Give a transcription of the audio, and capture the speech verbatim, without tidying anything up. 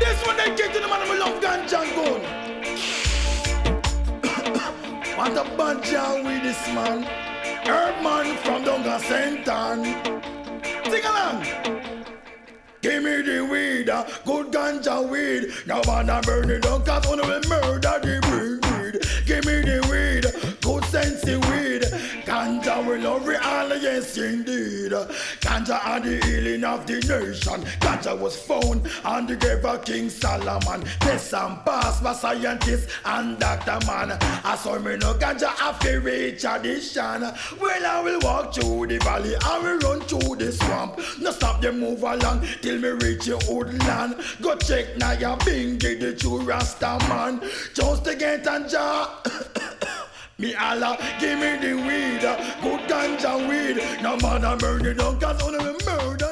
This one they get to the man who love ganja and gun. What a bunch of with this man. Herb man from Dunga Saint Ann. Sing along. Give me the weed, uh, good ganja weed. Now man I burn it down cause one will murder the weed, weed. Give me the weed, good sensey weed. Ganja will love it all, yes indeed. Ganja are the healing of the nation. Ganja was found on the grave of King Solomon. Test and pass by scientists and doctor man. I saw me no ganja after reach addition. Well I will walk through the valley, I will run through the swamp. No stop them move along till me reach your woodland. Go check now your bingy the true Rasta man. Just to get a jar. Me Allah, give me the weed, good ganja weed. No man a murder, don't cause only murder.